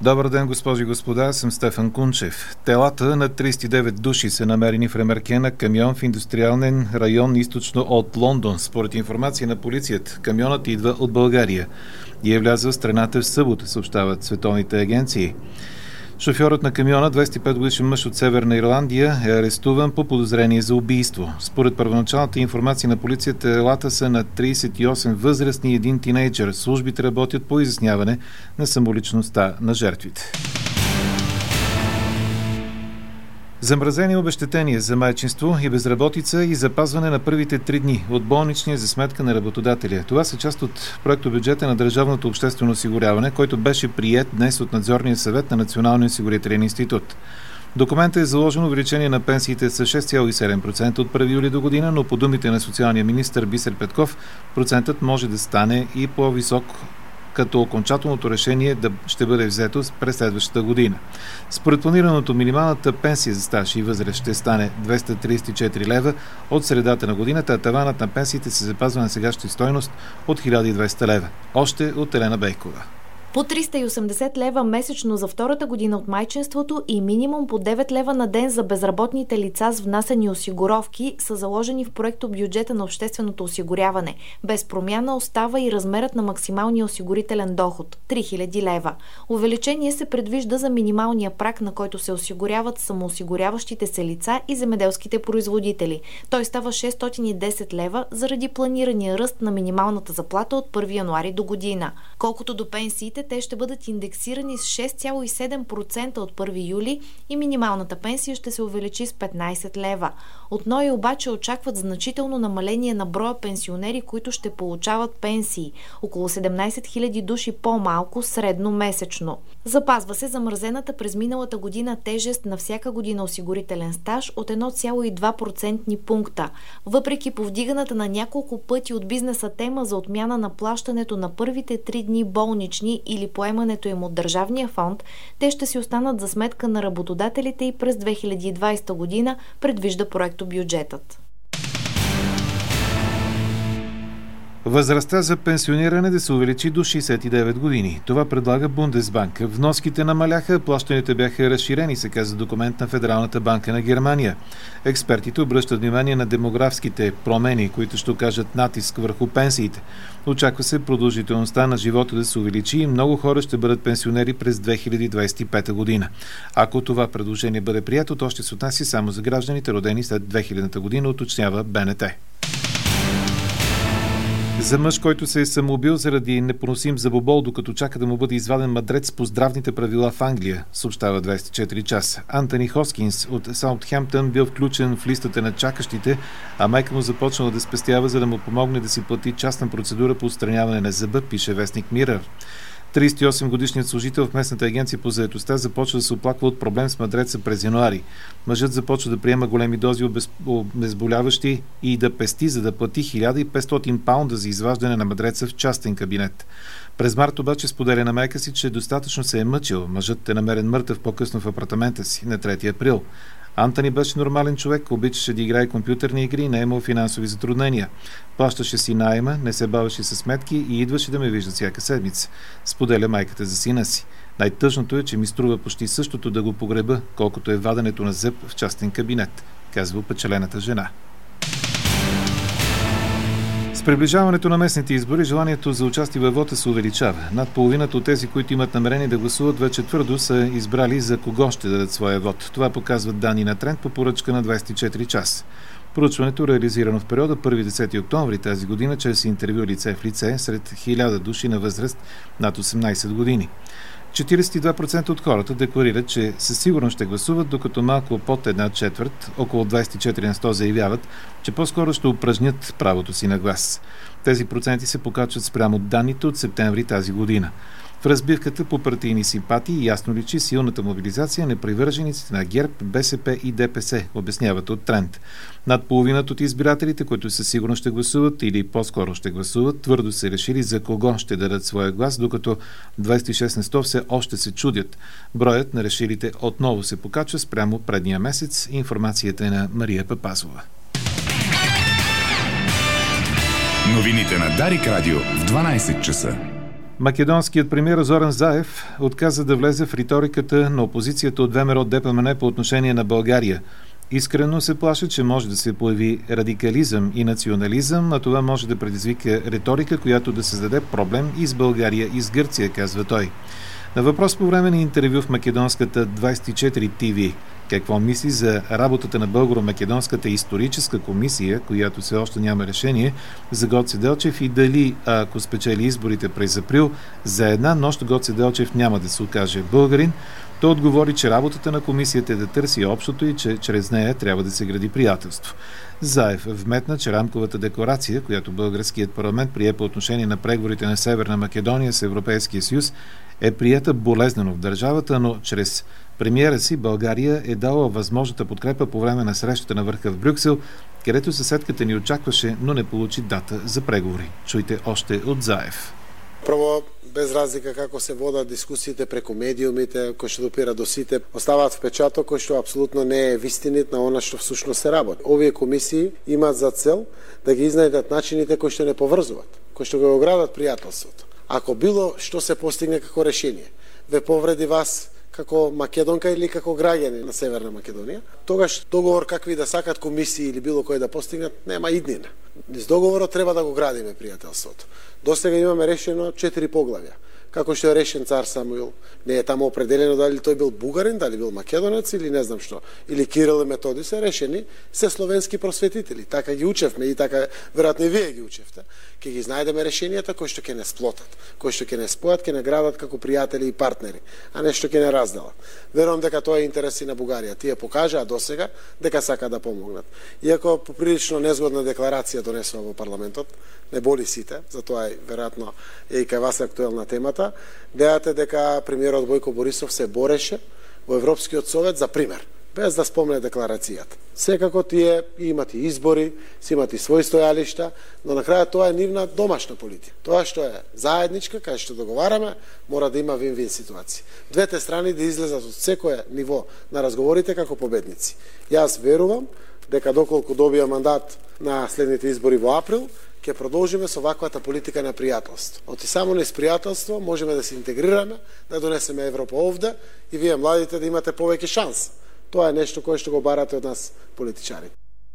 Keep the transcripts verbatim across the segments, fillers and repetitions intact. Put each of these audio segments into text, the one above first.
Добър ден, госпожи и господа, аз съм Стефан Кунчев. Телата на тридесет и девет души са намерени в ремарке на камион в индустриален район източно от Лондон. Според информация на полицията, камионът идва от България и е влязъл в страната в събота, съобщават световните агенции. Шофьорът на камиона, двадесет и пет годишен мъж от Северна Ирландия, е арестуван по подозрение за убийство. Според първоначалната информация на полицията, телата са на тридесет и осем възрастни и един тинейджър. Службите работят по изясняване на самоличността на жертвите. Замразени обезщетения за майчинство и безработица и запазване на първите три дни от болничния за сметка на работодателя. Това са част от проектобюджета на Държавното обществено осигуряване, който беше приет днес от Надзорния съвет на Националния осигурителен институт. Документът е заложено увеличение на пенсиите с шест цяло и седем процента от първи юли до година, но по думите на социалния министър Бисер Петков, процентът може да стане и по-висок, като окончателното решение да ще бъде взето през следващата година. Според планираното, минималната пенсия за стаж и възраст ще стане двеста тридесет и четири лева от средата на годината, а таванът на пенсиите се запазва на сегашната стойност от хиляда и двеста лева. Още от Елена Бейкова. По триста и осемдесет лева месечно за втората година от майчинството и минимум по девет лева на ден за безработните лица с внасяни осигуровки са заложени в проекто бюджета на общественото осигуряване. Без промяна остава и размерът на максималния осигурителен доход – три хиляди лева. Увеличение се предвижда за минималния праг, на който се осигуряват самоосигуряващите се лица и земеделските производители. Той става шестстотин и десет лева заради планирания ръст на минималната заплата от първи януари до година. Колкото до пенсиите, те ще бъдат индексирани с шест цяло и седем процента от първи юли и минималната пенсия ще се увеличи с петнадесет лева. От НОИ обаче очакват значително намаление на броя пенсионери, които ще получават пенсии. Около седемнадесет хиляди души по-малко средно месечно. Запазва се замразената през миналата година тежест на всяка година осигурителен стаж от едно цяло и два процентни пункта. Въпреки повдиганата на няколко пъти от бизнеса тема за отмяна на плащането на първите три дни болнични или поемането им от държавния фонд, те ще си останат за сметка на работодателите и през две хиляди и двадесета година, предвижда проектобюджетът. Възрастта за пенсиониране да се увеличи до шейсет и девет години. Това предлага Бундесбанка. Вноските намаляха, плащанията бяха разширени, се каза документ на Федералната банка на Германия. Експертите обръщат внимание на демографските промени, които ще окажат натиск върху пенсиите. Очаква се продължителността на живота да се увеличи и много хора ще бъдат пенсионери през две хиляди двадесет и пета година. Ако това предложение бъде прието, то ще се отнася само за гражданите, родени след две хилядната година, уточнява БНТ. За мъж, който се е самоубил заради непоносим зъбобол, докато чака да му бъде изваден мадрец по здравните правила в Англия, съобщава двадесет и четири часа. Антони Хоскинс от Саутхемптън бил включен в листата на чакащите, а майка му започнала да спестява, за да му помогне да си плати частна процедура по отстраняване на зъба, пише вестник Мирър. тридесет и осем годишният служител в местната агенция по заетостта започва да се оплаква от проблем с мадреца през януари. Мъжът започва да приема големи дози обезболяващи и да пести, за да плати хиляда и петстотин паунда за изваждане на мадреца в частен кабинет. През март обаче споделя на майка си, че достатъчно се е мъчил. Мъжът е намерен мъртъв по-късно в апартамента си на трети април. Антони беше нормален човек, обичаше да играе компютърни игри и не е имал финансови затруднения. Плащаше си наема, не се бавеше със сметки и идваше да ме вижда всяка седмица. Споделя майката за сина си. Най-тъжното е, че ми струва почти същото да го погреба, колкото е ваденето на зъб в частен кабинет, казва опечалената жена. С приближаването на местните избори, желанието за участие във вота се увеличава. Над половината от тези, които имат намерение да гласуват, вече твърдо са избрали за кого ще дадат своя вод. Това показват данни на Тренд по поръчка на двадесет и четири часа. Проучването, реализирано в периода първи до десети октомври тази година, чрез интервю лице в лице сред хиляда души на възраст над осемнадесет години. четиридесет и два процента от хората декларират, че със сигурност ще гласуват, докато малко под една четвърт, около двадесет и четири на сто заявяват, че по-скоро ще упражнят правото си на глас. Тези проценти се покачват спрямо данните от септември тази година. В разбивката по партийни симпатии ясно личи силната мобилизация на привържениците на ГЕРБ, БСП и ДПС, обясняват от Тренд. Над половината от избирателите, които със сигурност ще гласуват или по-скоро ще гласуват, твърдо се решили за кого ще дадат своя глас, докато двадесет и шест на сто все още се чудят. Броят на решилите отново се покачва спрямо предния месец. Информацията е на Мария Папазова. Новините на Дарик Радио в дванадесет часа. Македонският премиер Зоран Заев отказа да влезе в риториката на опозицията от ВМРО Д П М Н по отношение на България. Искрено се плаши, че може да се появи радикализъм и национализъм, а това може да предизвика риторика, която да създаде проблем и с България, и с Гърция, казва той. На въпрос по време на интервю в македонската двайсет и четири Т В какво мисли за работата на Българо-македонската историческа комисия, която все още няма решение, за Гоце Делчев и дали, ако спечели изборите през април, за една нощ Гоце Делчев няма да се окаже българин, той отговори, че работата на комисията е да търси общото и че чрез нея трябва да се гради приятелство. Заев вметна, че рамковата декларация, която българският парламент прие по отношение на преговорите на Северна Македония с Европейския съюз, е приета болезнено в държавата, но чрез премиера си България е дала възможната подкрепа по време на срещата на върха в Брюксел, където съседката ни очакваше, но не получи дата за преговори. Чуйте още от Заев. Прво, без разлика како се водат дискусиите преку медиумите, кои што допира до сите, оставаат впечаток кој што апсолутно не е вистинит на она што всушност се работи. Овие комисии имаат за цел да ги изнајдат начините кои што не поврзуваат, кои што го оградат пријателството. Ако било што се постигне како решение, ве повреди вас како македонка или како граѓани на Северна Македонија, тогаш договор какви да сакат комисии или било кој да постигнат, нема иднина. Низ договорот треба да го градиме пријателството. Досега имаме решено четири поглавја. Како што е решен цар Самуил, не е таму определено дали тој бил бугарин, дали бил македонец или не знам што, или Кирил и Методи се решени се словенски просветители. Така ги учевме и така веројатно и вие ги учевте. Ке ги знајдеме решенијата кои што ќе не сплотат, кои што ќе не спојат, ќе не градат како пријатели и партнери, а нешто ќе не разделат. Верувам дека тоа е интереси на Бугарија. Тие покажаа досега дека сака да помогнат. Иако поприлично незгодна декларација донесува во парламентот, не боли сите, затоа е веројатно е и кај вас актуелна темата. Гледате дека премиерот Бојко Борисов се бореше во Европскиот совет за пример, без да спомне декларацијата. Секако тие имат и избори, си имат и своји стојалишта, но на крајот тоа е нивна домашна политика. Тоа што е заедничка, кај што договараме, мора да има вин-вин ситуација. Двете страни да излезат од секое ниво на разговорите како победници. Јас верувам дека доколку добија мандат на следните избори во април, ќе продолжиме со ваквата политика на пријателство. Оти само низ пријателство можеме да се интегрираме, да донесеме Европа овде и вие младите да имате повеќе шанс. Тоа е нешто кое што го барате од нас политичари.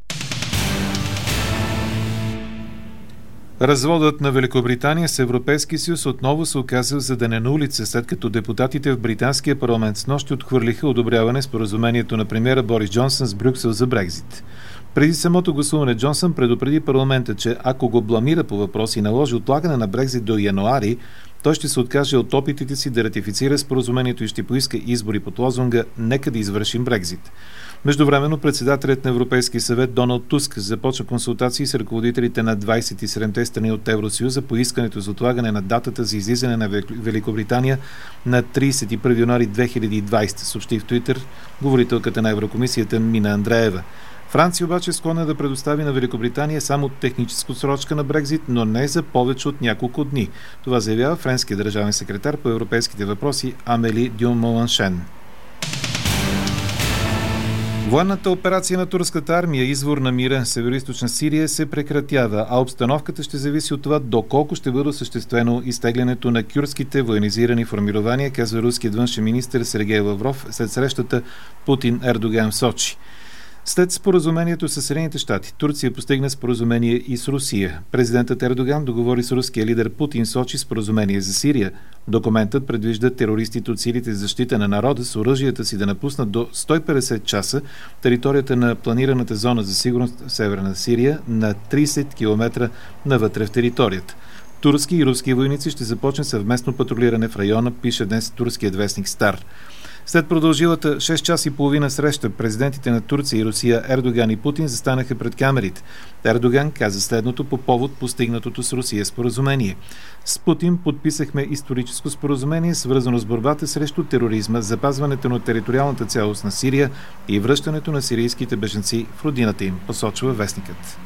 Разводът на Великобритания с Европейски съюз отново се оказа задънен на улица, след като депутатите в британския парламент с нощи отхвърлиха одобряване споразумението на премиера Борис Джонсън с Брюксел за Брекзит. Преди самото гласуване Джонсън предупреди парламента, че ако го бламира по въпрос и наложи отлагане на Брекзит до януари, той ще се откаже от опитите си да ратифицира споразумението и ще поиска избори под лозунга «Нека да извършим Брекзит». Междувременно председателят на Европейския съвет Доналд Туск започва консултации с ръководителите на двайсет и седемте страни от Евросъюза по искането за отлагане на датата за излизане на Великобритания на трийсет и първи януари две хиляди и двайсета, съобщи в Твитър говорителката на Еврокомисията Мина Андреева. Франция обаче е склонна да предостави на Великобритания само техническа отсрочка на Брекзит, но не за повече от няколко дни. Това заявява френският държавен секретар по европейските въпроси Амели Дюмоланшен. Военната операция на турската армия извор на мира в североизточна Сирия се прекратява, а обстановката ще зависи от това доколко ще бъде осъществено изтеглянето на кюрдските военизирани формирования, казва руският външен министър Сергей Лавров след срещата Путин-Ердоган в Сочи. След споразумението с Съединените щати, Турция постигна споразумение и с Русия. Президентът Ердоган договори с руския лидер Путин Сочи споразумение за Сирия. Документът предвижда терористите от силите за защита на народа с оръжията си да напуснат до сто и петдесет часа територията на планираната зона за сигурност в Северна Сирия на трийсет километра навътре в територията. Турски и руски войници ще започнат съвместно патрулиране в района, пише днес турският вестник Стар. След продължилата шест часа и половина среща, президентите на Турция и Русия Ердоган и Путин застанаха пред камерите. Ердоган каза следното по повод постигнатото с Русия споразумение. С Путин подписахме историческо споразумение, свързано с борбата срещу тероризма, запазването на териториалната цялост на Сирия и връщането на сирийските бежанци в родината им, посочва вестникът.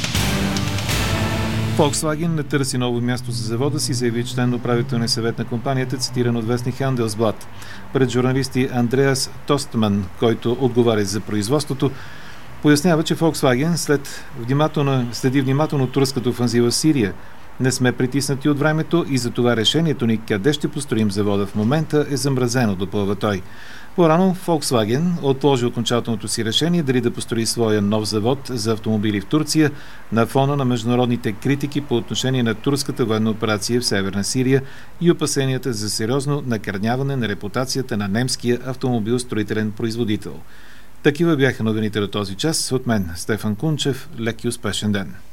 Volkswagen не търси ново място за завода си, заяви член на управителния съвет на компанията, цитиран от вестник Handelsblad. Пред журналисти Андреас Тостман, който отговаря за производството, пояснява, че Volkswagen след внимателно, следи внимателно турската офанзива в Сирия. Не сме притиснати от времето и затова решението ни къде ще построим завода в момента е замразено, допълва той. По-рано Volkswagen отложи окончателното си решение дали да построи своя нов завод за автомобили в Турция на фона на международните критики по отношение на турската военна операция в Северна Сирия и опасенията за сериозно накърняване на репутацията на немския автомобилстроителен производител. Такива бяха новините до този час. От мен, Стефан Кунчев. Лек и успешен ден!